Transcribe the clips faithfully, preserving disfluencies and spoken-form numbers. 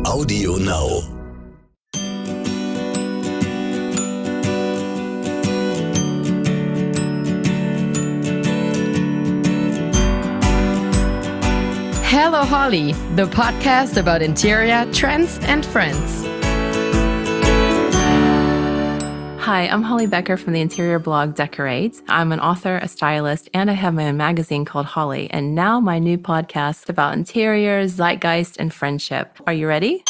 Audio Now. Hello Holly, the podcast about interior, trends and friends. Hi, I'm Holly Becker from the interior blog Decorate. I'm an author, a stylist, and I have my own magazine called Holly, and now my new podcast about interiors, zeitgeist, and friendship. Are you ready?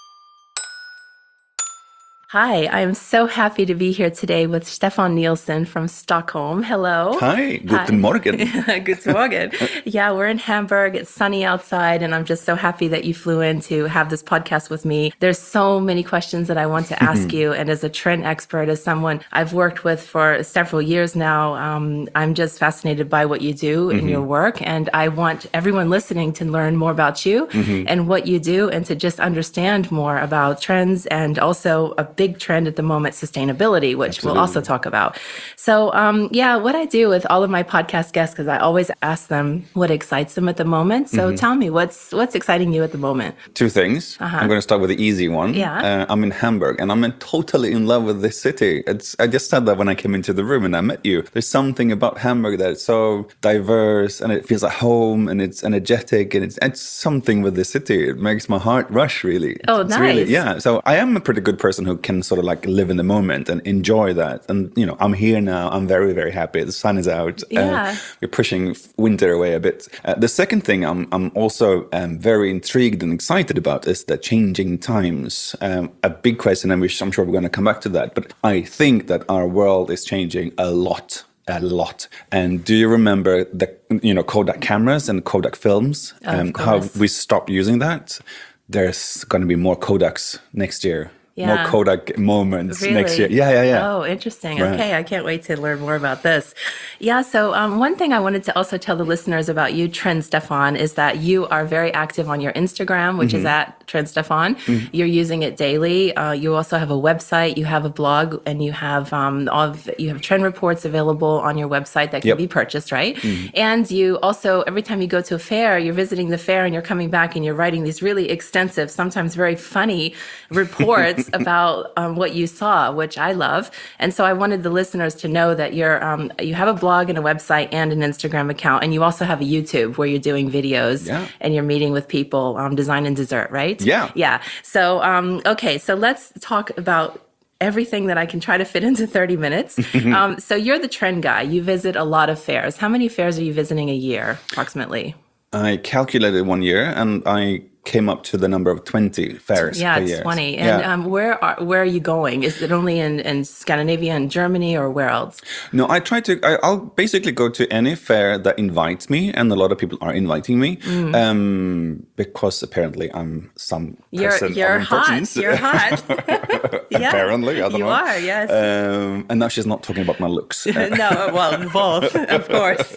Hi, I am so happy to be here today with Stefan Nielsen from Stockholm. Hello. Hi, guten Hi. Morgen. Guten Morgen. Yeah, we're in Hamburg. It's sunny outside, and I'm just so happy that you flew in to have this podcast with me. There's so many questions that I want to ask you, and as a trend expert, as someone I've worked with for several years now, um, I'm just fascinated by what you do mm-hmm. in your work, and I want everyone listening to learn more about you mm-hmm. and what you do, and to just understand more about trends, and also a big trend at the moment, sustainability, which Absolutely. We'll also talk about. So, um, yeah, what I do with all of my podcast guests, because I always ask them what excites them at the moment. So mm-hmm. tell me, what's what's exciting you at the moment? Two things. Uh-huh. I'm going to start with the easy one. Yeah. Uh, I'm in Hamburg, and I'm in, totally in love with this city. It's. I just said that when I came into the room and I met you. There's something about Hamburg that's so diverse, and it feels at home, and it's energetic, and it's, it's something with the city. It makes my heart rush, really. Oh, it's nice. Really, yeah. So I am a pretty good person who can sort of like live in the moment and enjoy that. And, you know, I'm here now. I'm very, very happy. The sun is out. Yeah. Uh, we're pushing winter away a bit. Uh, the second thing I'm, I'm also um, very intrigued and excited about is the changing times. Um, a big question, and I'm sure we're going to come back to that. But I think that our world is changing a lot. A lot. And do you remember the, you know, Kodak cameras and Kodak films? Oh, um, how we stopped using that? There's going to be more Kodaks next year. Yeah. More Kodak moments really? next year. Yeah, yeah, yeah. Oh, interesting. Right. Okay, I can't wait to learn more about this. Yeah, so um, one thing I wanted to also tell the listeners about you, Trend Stefan, is that you are very active on your Instagram, which mm-hmm. is at Trend Stefan. Mm-hmm. You're using it daily. Uh, you also have a website, you have a blog, and you have um, all of, you have trend reports available on your website that can yep. be purchased, right? Mm-hmm. And you also, every time you go to a fair, you're visiting the fair and you're coming back and you're writing these really extensive, sometimes very funny reports about um, what you saw, which I love. And so I wanted the listeners to know that you're um, you have a blog and a website and an Instagram account, and you also have a YouTube where you're doing videos yeah. and you're meeting with people, um, design and dessert, right? Yeah. Yeah. So, um, okay, so let's talk about everything that I can try to fit into thirty minutes. um, so you're the trend guy. You visit a lot of fairs. How many fairs are you visiting a year, approximately? I calculated one year, and I came up to the number of twenty fairs yeah, per it's year. twenty. And yeah. um, where are where are you going? Is it only in, in Scandinavia and Germany, or where else? No, I try to, I, I'll basically go to any fair that invites me, and a lot of people are inviting me, mm. um, because apparently I'm some you're, person you're of importance. Hot. You're hot. yeah, apparently, I don't you know. are, yes. Um, and now she's not talking about my looks. no, well, both, of course.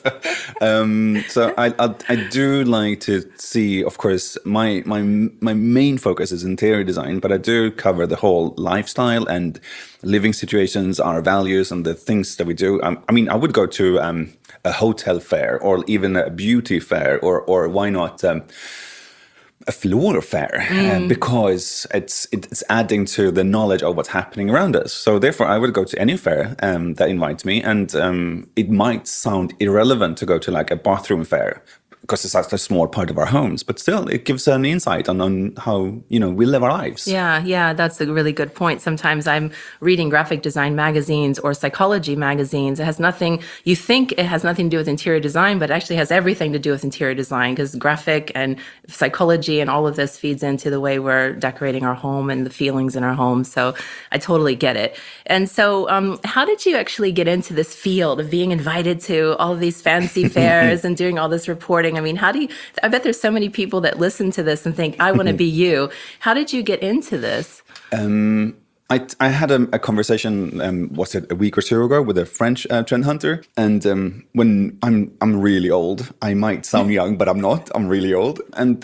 um, so I, I I do like to see, of course, my my my main focus is interior design, but I do cover the whole lifestyle and living situations, our values, and the things that we do. Um, I mean, I would go to um, a hotel fair, or even a beauty fair, or or why not um, a floor fair, mm. uh, because it's it's adding to the knowledge of what's happening around us. So therefore, I would go to any fair um, that invites me, and um, it might sound irrelevant to go to like a bathroom fair, because it's such a small part of our homes, but still it gives an insight on, on how, you know, we live our lives. Yeah, yeah, that's a really good point. Sometimes I'm reading graphic design magazines or psychology magazines. It has nothing, you think it has nothing to do with interior design, but it actually has everything to do with interior design, because graphic and psychology and all of this feeds into the way we're decorating our home and the feelings in our home. So I totally get it. And so um, how did you actually get into this field of being invited to all of these fancy fairs and doing all this reporting? I mean, how do you, I bet there's so many people that listen to this and think, I want to be you. How did you get into this? Um, I, I had a, a conversation, um, was it a week or two ago, with a French uh, trend hunter. And um, when I'm I'm really old, I might sound young, but I'm not. I'm really old. And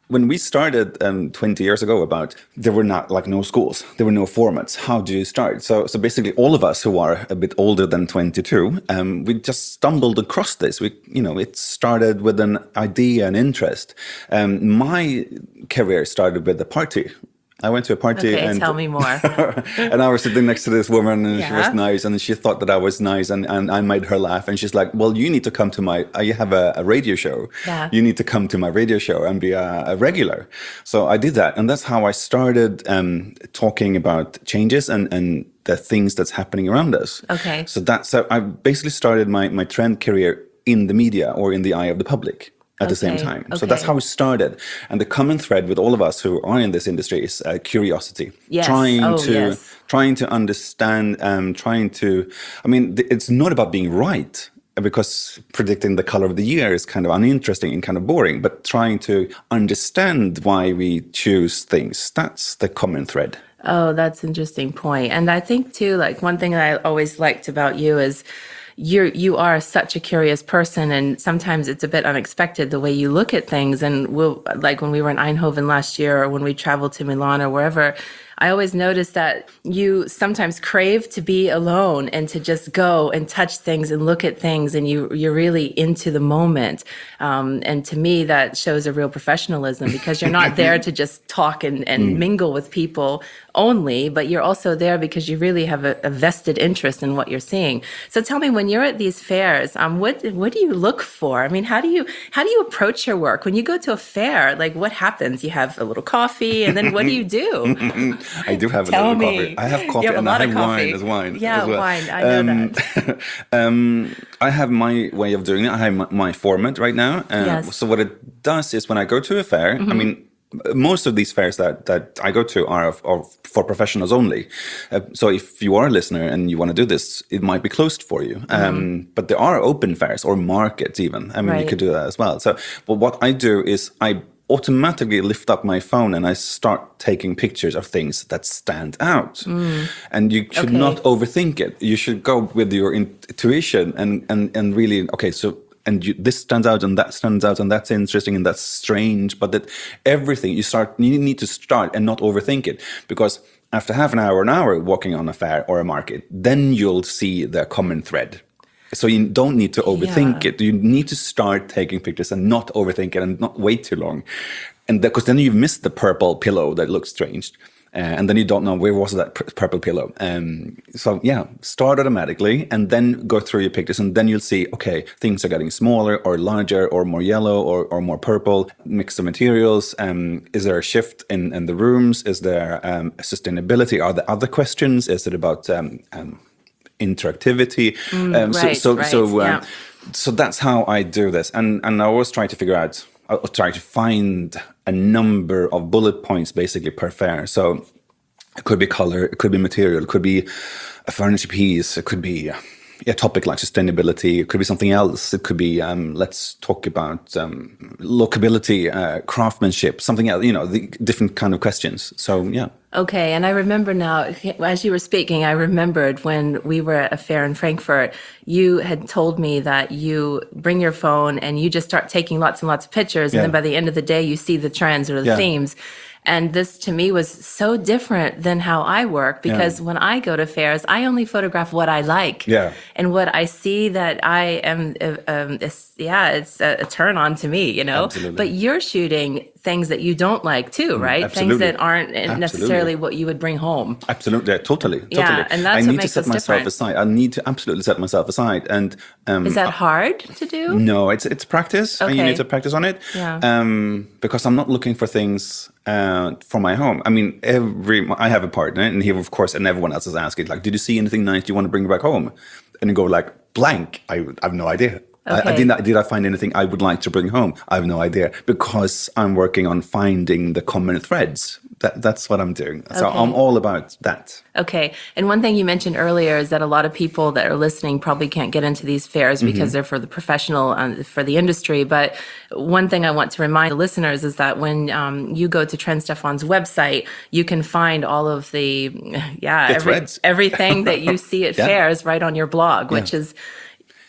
when we started um, twenty years ago, about there were not like no schools, there were no formats. How do you start? So, so basically, all of us who are a bit older than twenty-two, um, we just stumbled across this. We, you know, it started with an idea and interest. Um, my career started with a party. I went to a party okay, and tell me more. and I was sitting next to this woman, and yeah. she was nice, and she thought that I was nice, and, and I made her laugh, and she's like, well, you need to come to my, I have a, a radio show. Yeah. You need to come to my radio show and be a, a regular. So I did that, and that's how I started um, talking about changes and, and the things that's happening around us. Okay. So that's, so I basically started my, my trend career in the media or in the eye of the public at okay. the same time. So okay. that's how it started. And the common thread with all of us who are in this industry is uh, curiosity. Yes. Trying oh, to yes. trying to understand, um, trying to, I mean, th- it's not about being right, because predicting the color of the year is kind of uninteresting and kind of boring, but trying to understand why we choose things, that's the common thread. Oh, that's an interesting point. And I think too, like one thing that I always liked about you is you're, you are such a curious person, and sometimes it's a bit unexpected the way you look at things. And we'll, like when we were in Eindhoven last year, or when we traveled to Milan or wherever, I always noticed that you sometimes crave to be alone and to just go and touch things and look at things, and you, you're really into the moment. Um, and to me, that shows a real professionalism, because you're not there to just talk and, and mm. mingle with people only, but you're also there because you really have a, a vested interest in what you're seeing. So tell me, when you're at these fairs, um, what what do you look for? I mean, how do you how do you approach your work when you go to a fair? Like, what happens? You have a little coffee, and then what do you do? I do have Tell a little me. coffee. I have coffee, have and I have coffee. wine as wine. Yeah, as well. wine. I know um, that. um, I have my way of doing it. I have my, my format right now. Uh, yes. So what it does is, when I go to a fair, mm-hmm. I mean, most of these fairs that, that I go to are, of, of, for professionals only. Uh, so if you are a listener and you want to do this, it might be closed for you. Mm-hmm. Um, but there are open fairs, or markets even. I mean, right. you could do that as well. So, but what I do is I automatically lift up my phone and I start taking pictures of things that stand out. Mm. And you should okay. not overthink it. You should go with your intuition and, and, and really, okay, so and you, this stands out and that stands out and that's interesting and that's strange, but that everything you start, you need to start and not overthink it, because after half an hour, an hour walking on a fair or a market, then you'll see the common thread. So you don't need to overthink yeah. it. You need to start taking pictures and not overthink it and not wait too long. And because then you've missed the purple pillow that looks strange. Uh, and then you don't know, where was that pr- purple pillow? Um, so yeah, start automatically and then go through your pictures, and then you'll see, okay, things are getting smaller or larger or more yellow or, or more purple, mix of materials. Um, is there a shift in, in the rooms? Is there um, sustainability? Are there other questions? Is it about um, um, interactivity? Mm, um, right, so so, right, so, um, yeah. so that's how I do this. And, and I always try to figure out, I'll try to find a number of bullet points basically per fair. So it could be color, it could be material, it could be a furniture piece, it could be a topic like sustainability, it could be something else. It could be, um, let's talk about um, lookability, uh, craftsmanship, something else, you know, the different kind of questions. So, yeah. Okay, and I remember now, as you were speaking, I remembered when we were at a fair in Frankfurt, you had told me that you bring your phone and you just start taking lots and lots of pictures, yeah. and then by the end of the day, you see the trends or the yeah. themes. And this to me was so different than how I work, because yeah. when I go to fairs, I only photograph what I like. Yeah. And what I see that I am, uh, um, is, yeah, it's a, a turn on to me, you know? Absolutely. But you're shooting things that you don't like too, right? Mm, things that aren't necessarily absolutely. what you would bring home. Absolutely, yeah, totally, totally. Yeah, and that's I what need makes to set us myself different. aside. I need to absolutely set myself aside. And um, is that hard to do? No, it's it's practice, okay. and you need to practice on it. Yeah. Um, because I'm not looking for things uh, for my home. I mean, every I have a partner, and he, of course, and everyone else is asking, like, did you see anything nice you want to bring back home? And you go like, blank. I, I have no idea. Okay. I, I did not, did I find anything I would like to bring home? I have no idea, because I'm working on finding the common threads. That, that's what I'm doing. So okay. I'm all about that. Okay. And one thing you mentioned earlier is that a lot of people that are listening probably can't get into these fairs because mm-hmm. they're for the professional, um, for the industry. But one thing I want to remind the listeners is that when um, you go to Trend Stefan's website, you can find all of the, yeah, the every, threads. everything that you see at yeah. fairs right on your blog, which yeah. is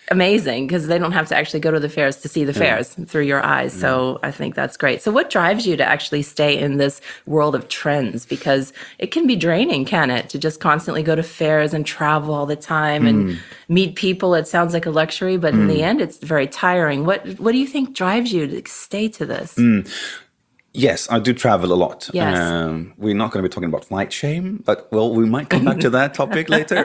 amazing because they don't have to actually go to the fairs to see the fairs through your eyes. So I think that's great. So what drives you to actually stay in this world of trends? Because it can be draining, can it, to just constantly go to fairs and travel all the time and meet people. It sounds like a luxury, but in the end, it's very tiring. What What do you think drives you to stay to this? Mm. Yes, I do travel a lot. Yes. Um, we're not going to be talking about flight shame, but well, we might come back to that topic later.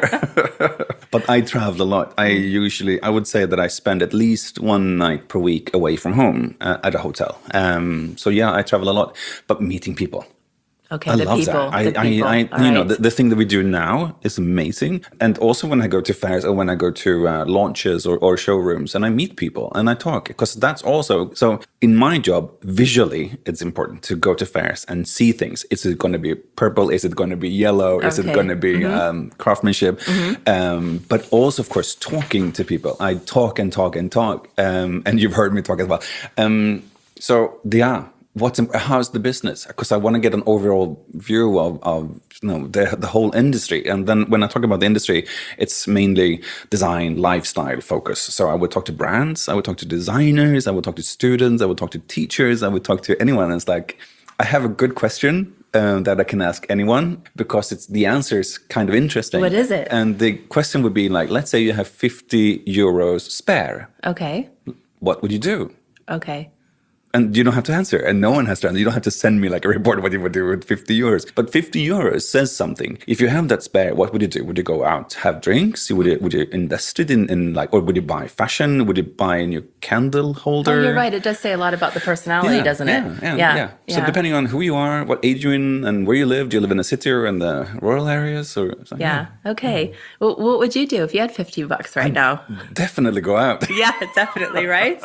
But I travel a lot. I usually, I would say that I spend at least one night per week away from home uh, at a hotel. Um, so yeah, I travel a lot, but meeting people. Okay, I the love people. that. I, the I, people. I, All you know, right. the, the thing that we do now is amazing. And also when I go to fairs or when I go to uh, launches or, or showrooms and I meet people and I talk, because that's also, so in my job, visually, it's important to go to fairs and see things. Is it going to be purple? Is it going to be yellow? Is Okay. it going to be Mm-hmm. um, craftsmanship? Mm-hmm. Um, but also, of course, talking to people. I talk and talk and talk. Um, and you've heard me talk as well. Um, so, yeah. What's how's the business? Because I want to get an overall view of, of you know the the whole industry. And then when I talk about the industry, it's mainly design, lifestyle focus. So I would talk to brands, I would talk to designers, I would talk to students, I would talk to teachers, I would talk to anyone. And it's like I have a good question uh, that I can ask anyone because it's the answer is kind of interesting. What is it? And the question would be like, let's say you have fifty euros spare. Okay. What would you do? Okay. And you don't have to answer, and no one has to answer. You don't have to send me like a report of what you would do with fifty euros. But fifty euros says something. If you have that spare, what would you do? Would you go out, have drinks? Would you, would you invest it in, in like, or would you buy fashion? Would you buy a new candle holder? Oh, you're right. It does say a lot about the personality, doesn't it? Yeah, yeah, yeah. So depending on who you are, what age you're in, and where you live, do you live in a city or in the rural areas? Or something? Yeah. Okay. Well, what would you do if you had fifty bucks right now? Definitely go out. Yeah, definitely, right?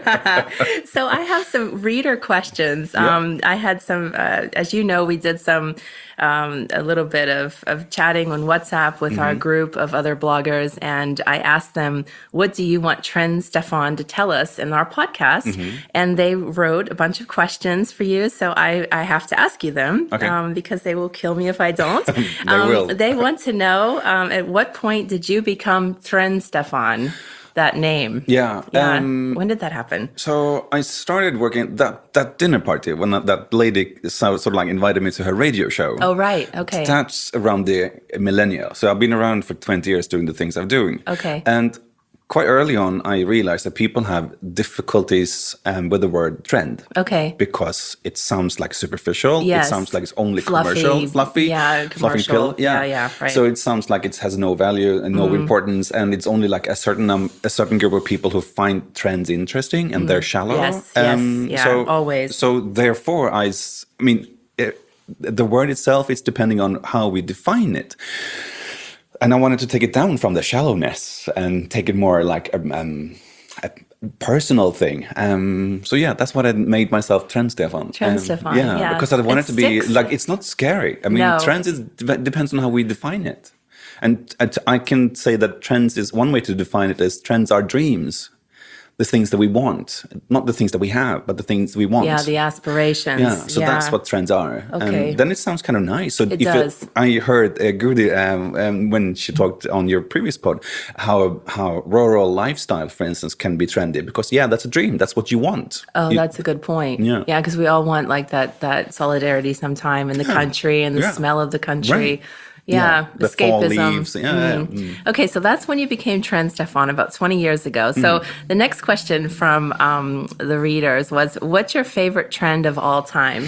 So I have some reader questions. Um, I had some, uh, as you know, we did some, um, a little bit of, of chatting on WhatsApp with our group of other bloggers. And I asked them, what do you want Trend Stefan to tell us in our podcast? And they wrote a bunch of questions for you. So I, I have to ask you them Okay. um, because they will kill me if I don't. They um, will. They want to know, um, at what point did you become Trend Stefan? That name. Yeah. Yeah. Um, when did that happen? So I started working that that dinner party when that, that lady so, sort of like invited me to her radio show. Oh, right. Okay. That's around the millennial. So I've been around for twenty years doing the things I'm doing. Okay. And quite early on, I realized that people have difficulties um, with the word trend. Okay. Because it sounds like superficial. Yes. It sounds like it's only Fluffy. commercial, fluffy. Yeah, fluffy commercial. pill. Yeah. Yeah, yeah, right. So it sounds like it has no value and no importance, and it's only like a certain um, a certain group of people who find trends interesting, and they're shallow. Yes, yes, yeah, so, always. So therefore, I, s- I mean, it, the word itself is depending on how we define it. And I wanted to take it down from the shallowness and take it more like a, um, a personal thing. Um, so yeah, that's what I made myself Trend Stefan. Trend Um, Stefan, yeah, yeah. because I wanted It to be sticks. like, it's not scary. I mean, No. trends is, depends on how we define it. And I I can say that trends is one way to define it is trends are dreams. The things that we want, not the things that we have, but the things we want. Yeah, the aspirations. Yeah, so that's what trends are. Okay. And then it sounds kind of nice. So It if does. I heard uh, Gudi um, um, when she talked on your previous pod how how rural lifestyle, for instance, can be trendy because yeah, that's a dream. That's what you want. Oh, You- that's a good point. Yeah. Yeah, because we all want like that that solidarity sometime in the country and the Yeah. smell of the country. Right. Yeah, Yeah, the fall escapism. leaves. Yeah, yeah. Mm. Okay, so that's when you became Trend Stefan about twenty years ago. So Mm. the next question from um, the readers was, what's your favorite trend of all time?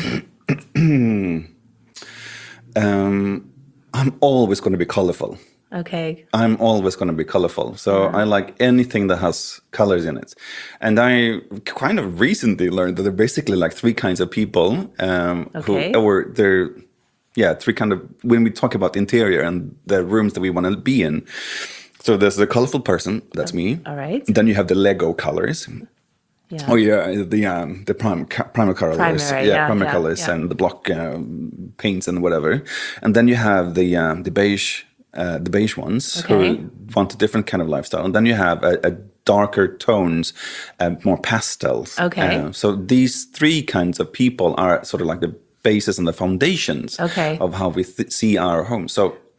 um, I'm always going to be colorful. Okay. I'm always going to be colorful. So I like anything that has colors in it. And I kind of recently learned that there are basically like three kinds of people um, Okay. who, or they're, yeah, three kind of, when we talk about interior and the rooms that we want to be in. So there's the colorful person, that's me. All right. Then you have the Lego colors. Yeah. Oh yeah, the um, the prime primer colors, Primary, yeah, yeah, primer yeah, colors yeah. and the block uh, paints and whatever, and then you have the um, the beige uh, the beige ones Okay. who want a different kind of lifestyle, and then you have a, a darker tones, uh, more pastels. Okay. Uh, so these three kinds of people are sort of like the basis and the foundations Okay. of how we th- see our home. So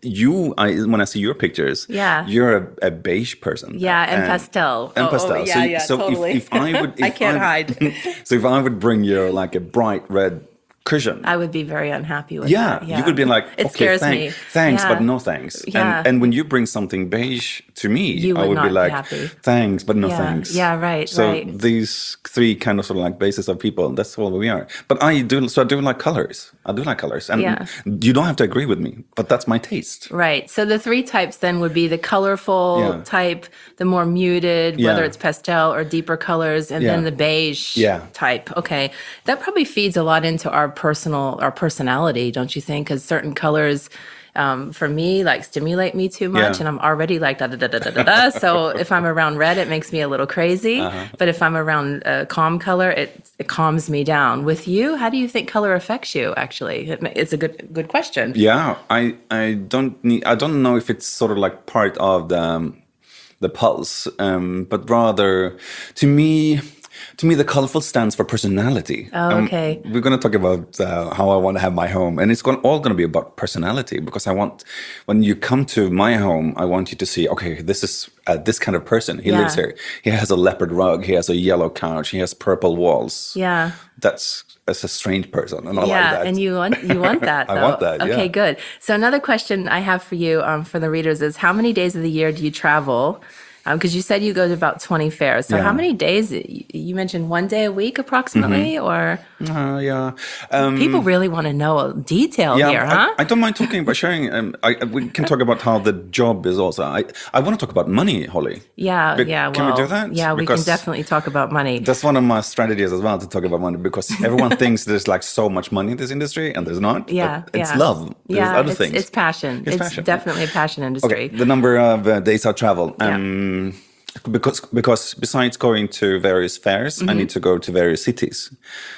you, I when I see your pictures, Yeah. you're a, a beige person. Yeah, and pastel. And Oh, oh, pastel. yeah, so yeah, so totally. if, if I would, if I can't hide. So if I would bring you like a bright red cushion, I would be very unhappy with yeah, that. you could be like, it okay, scares thank, me. thanks, Yeah. but no thanks. Yeah. And and when you bring something beige to me, You I would would not be be like, happy. thanks, but no Yeah. thanks. Yeah, right, So right. these three kind of sort of like bases of people, that's all we are. But I do, so I do like colors. I do like colors. And Yeah. you don't have to agree with me, but that's my taste. Right. So the three types then would be the colorful Yeah. type, the more muted, whether Yeah. it's pastel or deeper colors, and then Yeah. the beige Yeah. type. Okay. That probably feeds a lot into our personal, our personality, don't you think? Because certain colors, um, for me, like stimulate me too much, Yeah. and I'm already like da da da da da da da. So if I'm around red, it makes me a little crazy. Uh-huh. But if I'm around a calm color, it it calms me down. With you, how do you think color affects you? Actually, it, it's a good good question. Yeah, I I don't need, I don't know if it's sort of like part of the um, the pulse, um, but rather to me. To me, the colorful stands for personality. Oh, okay. Um, we're going to talk about uh, how I want to have my home, and it's going, all going to be about personality, because I want, when you come to my home, I want you to see, okay, this is uh, this kind of person. He Yeah. lives here. He has a leopard rug. He has a yellow couch. He has purple walls. Yeah. That's, that's a strange person, and I Yeah, like that. and you want you want that. I Though. want that, Okay, yeah. good. So another question I have for you, um, for the readers, is how many days of the year do you travel? Because you said you go to about twenty fairs. So Yeah. how many days? y- You mentioned one day a week approximately, Mm-hmm. or Uh, yeah. Um, people really want to know detail Yeah, here, I, huh? I don't mind talking about sharing. Um, I, we can talk about how the job is also. I, I want to talk about money, Holly. yeah, Be- yeah. Can well, we do that? Yeah, we can Because definitely talk about money. That's one of my strategies as well, to talk about money, because everyone thinks there's like so much money in this industry, and there's not. Yeah, But it's yeah. love. There's Yeah, other it's, things. it's passion. It's It's, passion. definitely a passion industry. Okay, the number of uh, days I travel. Yeah. Um, Because because besides going to various fairs, Mm-hmm. I need to go to various cities.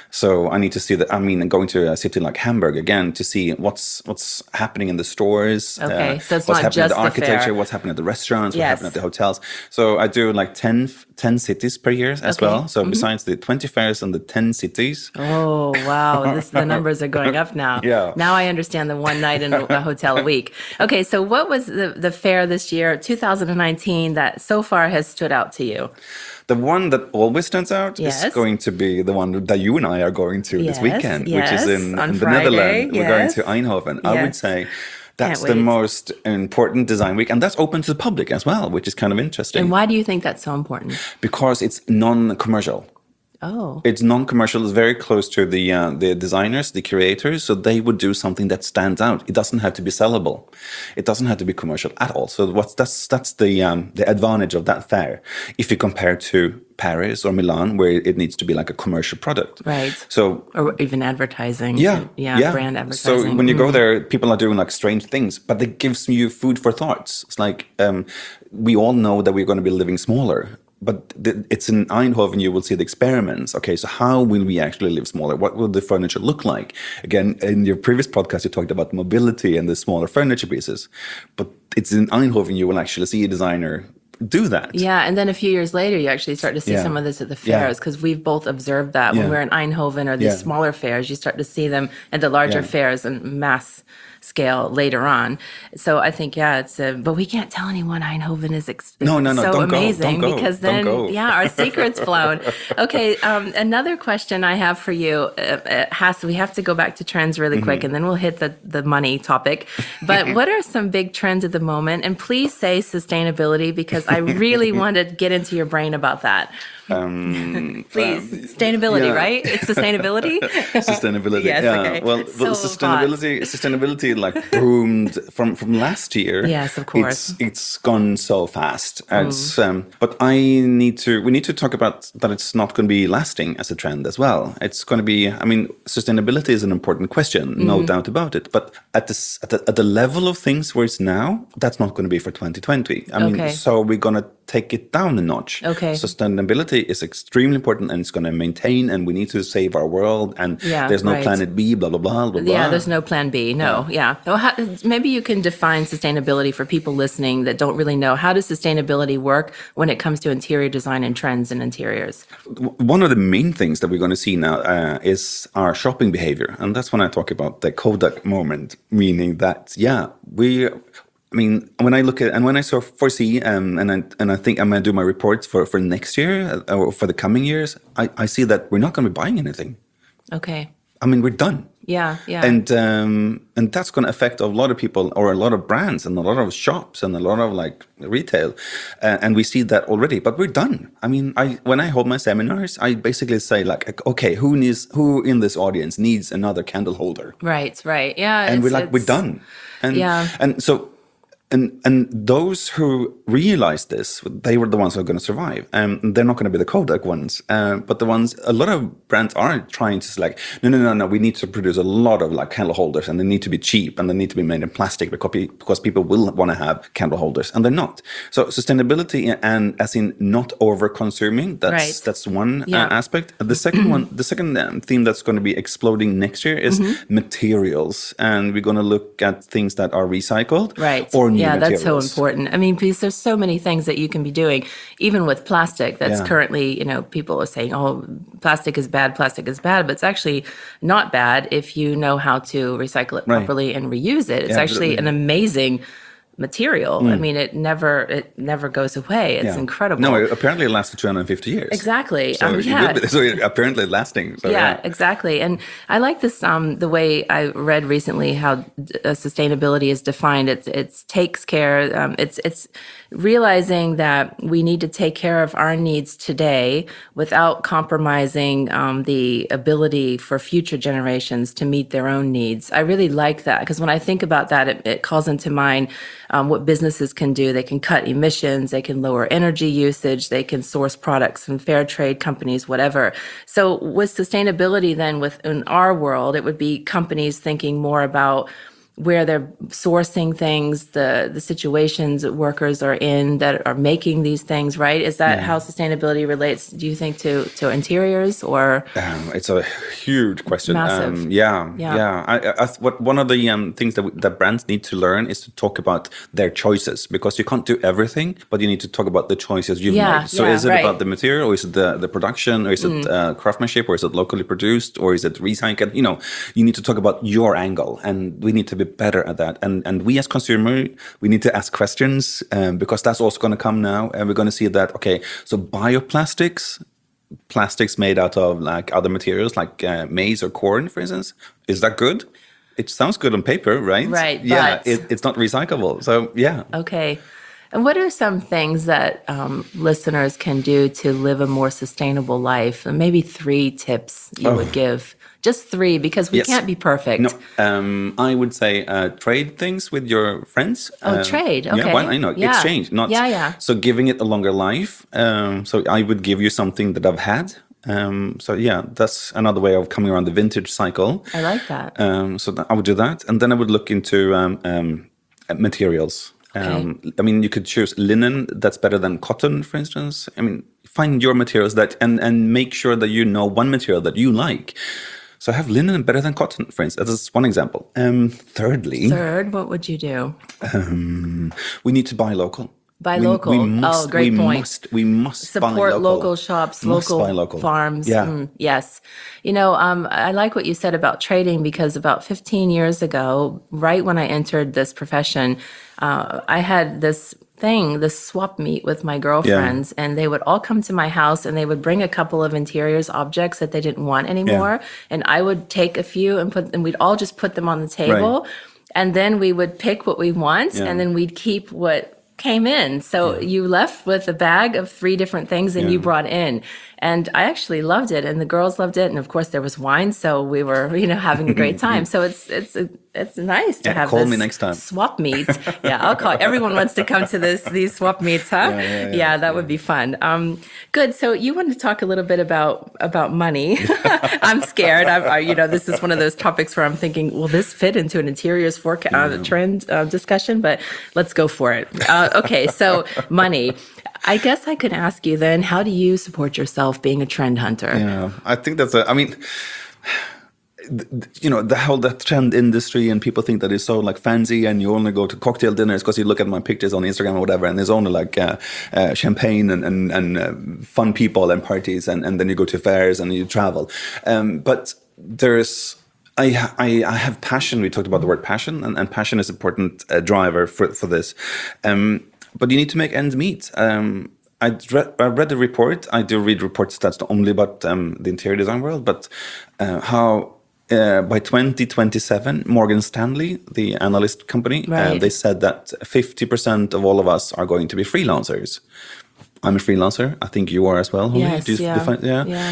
So I need to see that. I mean, going to a city like Hamburg again to see what's what's happening in the stores. Okay, so it's what's not happening just in the the architecture, fair. what's happening at the restaurants, what's Yes. happening at the hotels. So I do like ten, ten cities per year as Okay. Mm-hmm. well. So besides the twenty fairs and the ten cities. Oh, wow. This, the numbers are going up now. Yeah. Now I understand the one night in a, a hotel a week. Okay, so what was the, the fair this year, two thousand nineteen, that so far has stood out to you? The one that always stands out Yes. is going to be the one that you and I are going to Yes, this weekend, which is yes, in, on in the Friday, Netherlands. We're going yes. to Eindhoven. I would Yes. say that's Can't the wait. most important design week, and that's open to the public as well, which is kind of interesting And why do you think that's so important? because it's non-commercial. Oh, It's non-commercial. It's very close to the uh, the designers, the curators. So they would do something that stands out. It doesn't have to be sellable. It doesn't have to be commercial at all. So what's that's that's the um, the advantage of that fair. If you compare to Paris or Milan, where it needs to be like a commercial product. right. So Or even advertising. yeah, Yeah, brand So advertising. when you Mm. go there, people are doing like strange things, but it gives you food for thoughts. It's like um, we all know that we're going to be living smaller, but th- it's in Eindhoven. You will see the experiments. Okay, so how will we actually live smaller? What will the furniture look like? Again, in your previous podcast, you talked about mobility and the smaller furniture pieces, but it's in Eindhoven. You will actually see a designer do that. Yeah, and then a few years later, you actually start to see Yeah. some of this at the Yeah. fairs, because we've both observed that when Yeah. we're in Eindhoven or these Yeah. smaller fairs, you start to see them at the larger Yeah. fairs and mass scale later on. So I think, yeah, it's a, but we can't tell anyone Eindhoven is ex- No, no, no, so don't go, amazing don't go, because don't then, go. yeah, our secret's flown. Okay, um, another question I have for you, uh, uh, has we have to go back to trends really quick, Mm-hmm. and then we'll hit the the money topic. But what are some big trends at the moment? And please say sustainability, because I really want to get into your brain about that. Um, Please, sustainability, yeah. right? It's sustainability. Sustainability. Yes, yeah. okay. Well, It's well, so sustainability, sustainability like boomed from from last year. Yes, of course. It's it's gone so fast. It's um, but I need to. We need to talk about that. It's not going to be lasting as a trend as well. It's going to be. I mean, sustainability is an important question, no doubt about it. But at this at the, at the level of things where it's now, that's not going to be for twenty twenty. I mean, Okay. so we're going to take it down a notch. Okay. Sustainability is extremely important, and it's going to maintain, and we need to save our world, and Yeah, there's no right. planet B, blah, blah, blah, blah, blah. Yeah, there's no plan B. No, yeah. Well, how, maybe you can define sustainability for people listening that don't really know. How does sustainability work when it comes to interior design and trends in interiors? One of the main things that we're going to see now uh, is our shopping behavior. And that's when I talk about the Kodak moment, meaning that, yeah, we... I mean, when I look at and when I sort of foresee um, and I and I think I'm going to do my reports for, for next year uh, or for the coming years, I, I see that we're not going to be buying anything. Okay. I mean, we're done. Yeah, yeah. And um, and that's going to affect a lot of people or a lot of brands and a lot of shops and a lot of like retail, uh, and we see that already. But we're done. I mean, I when I hold my seminars, I basically say like, okay, who needs who in this audience needs another candle holder? Right, right. Yeah. And it's, we're like, we're it's- done. And Yeah. and so. And and those who realize this, they were the ones who are going to survive. Um, they're not going to be the Kodak ones, uh, but the ones. A lot of brands are trying to like, no, no, no, no. We need to produce a lot of like candle holders, and they need to be cheap, and they need to be made in plastic because pe- because people will want to have candle holders, and they're not. So sustainability and as in not over consuming. That's Right. that's one Yeah. uh, aspect. The second one, the second um, theme that's going to be exploding next year is Mm-hmm. materials, and we're going to look at things that are recycled, Right. or new yeah, materials. that's so important. I mean, because there's so many things that you can be doing, even with plastic. That's Yeah. currently, you know, people are saying, "Oh, plastic is bad. Plastic is bad," but it's actually not bad if you know how to recycle it Right. properly and reuse it. It's Yeah, actually absolutely. an amazing material. I mean, it never it never goes away. It's Yeah. incredible. No, it apparently it lasted two hundred fifty years. Exactly. So, Um, it yeah. will be- so it apparently lasting. So, yeah, exactly. And I like this, um, the way I read recently how uh, sustainability is defined. It's, it's takes care, um, it's, it's realizing that we need to take care of our needs today without compromising um, the ability for future generations to meet their own needs. I really like that because when I think about that, it, it calls into mind um, what businesses can do. They can cut emissions, they can lower energy usage, they can source products from fair trade companies, whatever. So with sustainability then within our world, it would be companies thinking more about where they're sourcing things, the the situations that workers are in that are making these things, right? Is that how sustainability relates, do you think, to, to interiors or? Um, it's a huge question. Massive. Um, yeah, Yeah. yeah. I, I, I- what one of the um, things that we, that brands need to learn is to talk about their choices, because you can't do everything, but you need to talk about the choices you've Yeah, made. So yeah, is it right. about the material, or is it the, the production, or is it uh, craftsmanship, or is it locally produced, or is it recycled? You know, you need to talk about your angle, and we need to be better at that. And and we as consumer, we need to ask questions, um, because that's also going to come now, and we're going to see that. Okay, so bioplastics. Plastics made out of like other materials like uh, maize or corn, for instance. Is that good? It sounds good on paper, right? Right, Yeah, but- it, it's not recyclable. So yeah. Okay. And what are some things that um, listeners can do to live a more sustainable life? And maybe three tips you would give. Just three, because we Yes. can't be perfect. No, um, I would say uh, trade things with your friends. Oh, Um, trade, Yeah, okay. well, I know, Yeah. exchange, not Yeah, yeah. So giving it a longer life. Um, so I would give you something that I've had. Um, so yeah, that's another way of coming around the vintage cycle. I like that. Um, so that I would do that, and then I would look into um, um, uh, materials. Um, I mean, you could choose linen that's better than cotton, for instance. I mean, find your materials that and and make sure that you know one material that you like. So have linen better than cotton, for instance. That's one example. Um, thirdly, Third, what would you do? we need to buy local. Buy We- local. We Oh, must, great we point. Must, we must buy Support local. local shops, Must local, buy local. farms. Yeah. Mm, yes. You know, um, I like what you said about trading, because about fifteen years ago, right when I entered this profession, uh, I had this thing, this swap meet with my girlfriends, and they would all come to my house and they would bring a couple of interiors objects that they didn't want anymore. And I would take a few and put, and we'd all just put them on the table. And then we would pick what we want, Yeah. and then we'd keep what came in. So you left with a bag of three different things and you Yeah. brought in. And I actually loved it, and the girls loved it, and of course there was wine, so we were, you know, having a great time. So it's it's it's nice to Yeah, have call this me next time. swap meet. Yeah, I'll call. Everyone wants to come to this these swap meets, huh? Yeah, yeah, yeah, that would be fun. Um, good. So you wanted to talk a little bit about about money. I'm scared. I'm, I, you know, this is one of those topics where I'm thinking, will this fit into an interiors forecast uh, trend uh, discussion? But let's go for it. Uh, okay, so money. I guess I could ask you then, how do you support yourself being a trend hunter? Yeah, I think that's a, I mean, you know, the whole the trend industry, and people think that it's so like fancy, and you only go to cocktail dinners because you look at my pictures on Instagram or whatever, and there's only like uh, uh, champagne and and, and uh, fun people and parties, and, and then you go to fairs and you travel. Um, but there's I, I I have passion. We talked about the word passion, and, and passion is an important uh, driver for for this. Um, but you need to make ends meet. Um, I read, I read the report. I do read reports that's not only about um, the interior design world, but uh, how uh, by twenty twenty-seven, Morgan Stanley, the analyst company, right. uh, they said that fifty percent of all of us are going to be freelancers. I'm a freelancer. I think you are as well, Holly. Yes, do you yeah. define, yeah. yeah.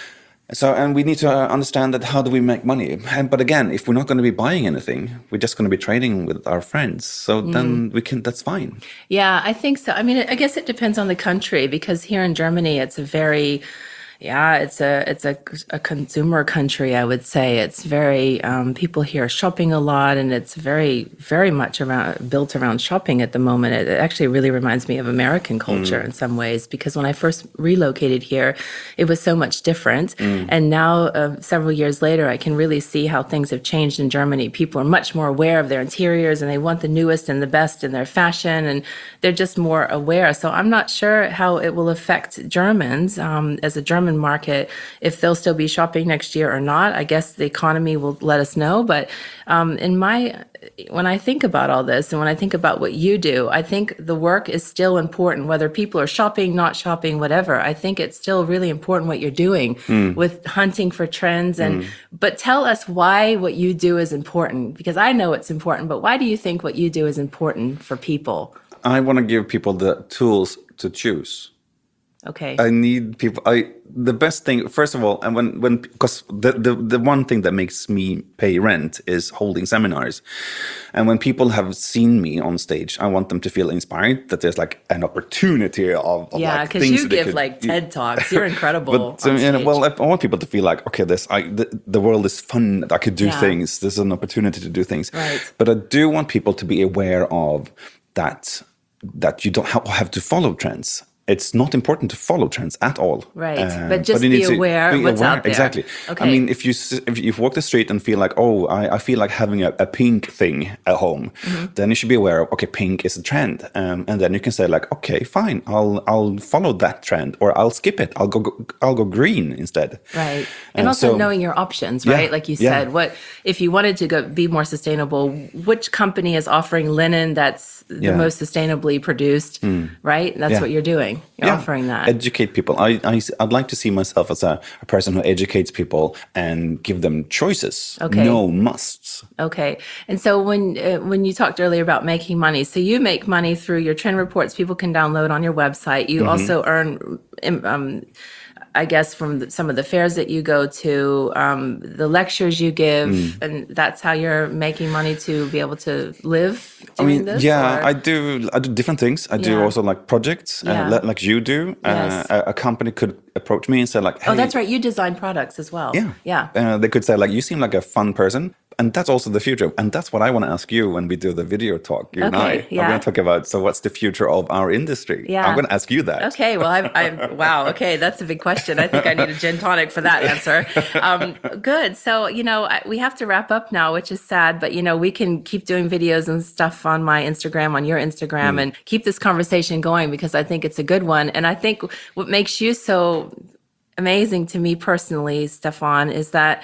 So, and we need to uh, understand that how do we make money? And, but again, if we're not going to be buying anything, we're just going to be trading with our friends. So mm. then we can, that's fine. Yeah, I think so. I mean, I guess it depends on the country, because here in Germany, it's a very, yeah, it's a it's a, a consumer country, I would say. It's very, um, people here are shopping a lot, and it's very, very much around built around shopping at the moment. It, it actually really reminds me of American culture mm. in some ways, because when I first relocated here, it was so much different. Mm. And now, uh, several years later, I can really see how things have changed in Germany. People are much more aware of their interiors, and they want the newest and the best in their fashion, and they're just more aware. So I'm not sure how it will affect Germans um, as a German market, if they'll still be shopping next year or not. I guess the economy will let us know. But um, in my, when I think about all this, and when I think about what you do, I think the work is still important, whether people are shopping, not shopping, whatever. I think it's still really important what you're doing mm. with hunting for trends. And mm. but tell us why what you do is important, because I know it's important, but why do you think what you do is important for people? I want to give people the tools to choose. Okay. I need people. I the best thing, first of all, and when when because the, the the one thing that makes me pay rent is holding seminars, and when people have seen me on stage, I want them to feel inspired, that there's like an opportunity of, of yeah, because like you give could, like TED talks. You're incredible. But um, you know, well, I want people to feel like, okay, this I the, the world is fun. I could do yeah. things. There's an opportunity to do things. Right. But I do want people to be aware of that that you don't have, have to follow trends. It's not important to follow trends at all. Right, uh, but just but be aware of what's aware. out there. Exactly. Okay. I mean, if you if you walk the street and feel like, oh, I, I feel like having a, a pink thing at home, mm-hmm. then you should be aware of, okay, pink is a trend. Um, and then you can say like, okay, fine, I'll I'll follow that trend, or I'll skip it. I'll go I'll go green instead. Right. And uh, also so, knowing your options, right? Yeah, like you said, yeah. what if you wanted to go be more sustainable, which company is offering linen that's the yeah. most sustainably produced, mm. right? That's yeah. what you're doing. You're yeah. offering that. Educate people. I, I, I'd like to see myself as a, a person who educates people and give them choices, okay. no musts. Okay. And so when uh, when you talked earlier about making money, so you make money through your trend reports people can download on your website. You mm-hmm. also earn, um, I guess, from the, some of the fairs that you go to, um, the lectures you give, mm. and that's how you're making money to be able to live doing I mean, this? yeah, or? I do. I do different things. I yeah. do also like projects, yeah. uh, like you do. Yes. Uh, a, a company could approach me and say like, hey, oh, that's right. You design products as well. Yeah. Yeah. Uh, they could say like, you seem like a fun person. And that's also the future. And that's what I want to ask you when we do the video talk, you okay, and I. Yeah. I'm going to talk about, so what's the future of our industry? Yeah. I'm going to ask you that. Okay, well, I, I wow, okay, that's a big question. I think I need a gin tonic for that answer. Um, good. So, you know, I, we have to wrap up now, which is sad, but, you know, we can keep doing videos and stuff on my Instagram, on your Instagram, mm. and keep this conversation going, because I think it's a good one. And I think what makes you so amazing to me personally, Stefan, is that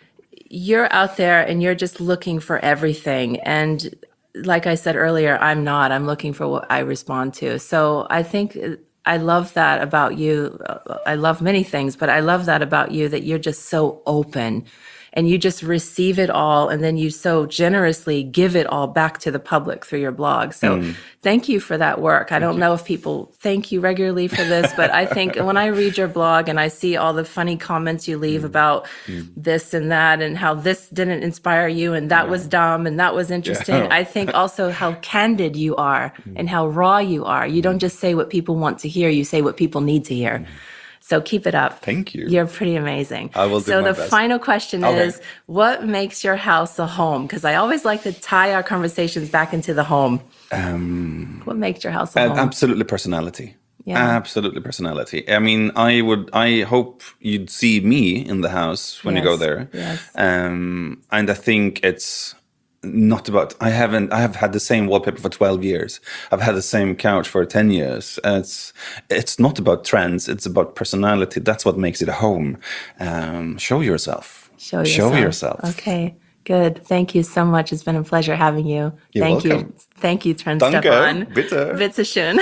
you're out there and you're just looking for everything. And like I said earlier, I'm not. I'm looking for what I respond to. So I think I love that about you. I love many things, but I love that about you, that you're just so open and you just receive it all. And then you so generously give it all back to the public through your blog. So mm. thank you for that work. I don't know if people thank you regularly for this, but I think when I read your blog and I see all the funny comments you leave mm. about mm. this and that, and how this didn't inspire you and that yeah. was dumb and that was interesting. Yeah. I think also how candid you are mm. and how raw you are. You don't just say what people want to hear, you say what people need to hear. Mm. So keep it up. Thank you. You're pretty amazing. I will do so my the best. Final question okay. is, what makes your house a home? Because I always like to tie our conversations back into the home. Um, what makes your house a home? Absolutely personality. Yeah. Absolutely personality. I mean, I would, I hope you'd see me in the house when you go Yes, there. yes. Um, and I think it's not about, I haven't, I have had the same wallpaper for twelve years. I've had the same couch for ten years. It's, it's not about trends. It's about personality. That's what makes it a home. Um, show yourself. Show yourself. Show yourself. Okay, good. Thank you so much. It's been a pleasure having you. You're Thank welcome. you. Thank you, Trend Danke. Stefan. Bitte. Bitte schön.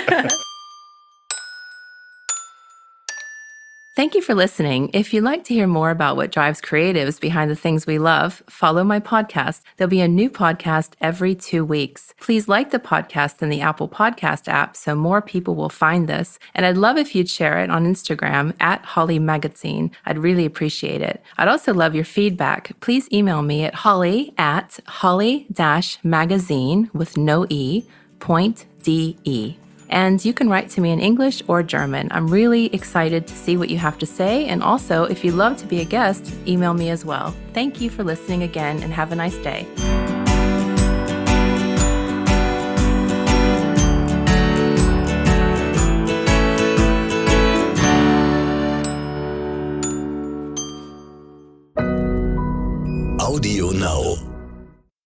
Thank you for listening. If you'd like to hear more about what drives creatives behind the things we love, follow my podcast. There'll be a new podcast every two weeks. Please like the podcast in the Apple Podcast app so more people will find this. And I'd love if you'd share it on Instagram at Holly Magazine. I'd really appreciate it. I'd also love your feedback. Please email me at holly at holly-magazine with no E, point D-E. And you can write to me in English or German. I'm really excited to see what you have to say. And also, if you'd love to be a guest, email me as well. Thank you for listening again and have a nice day. Audio Now.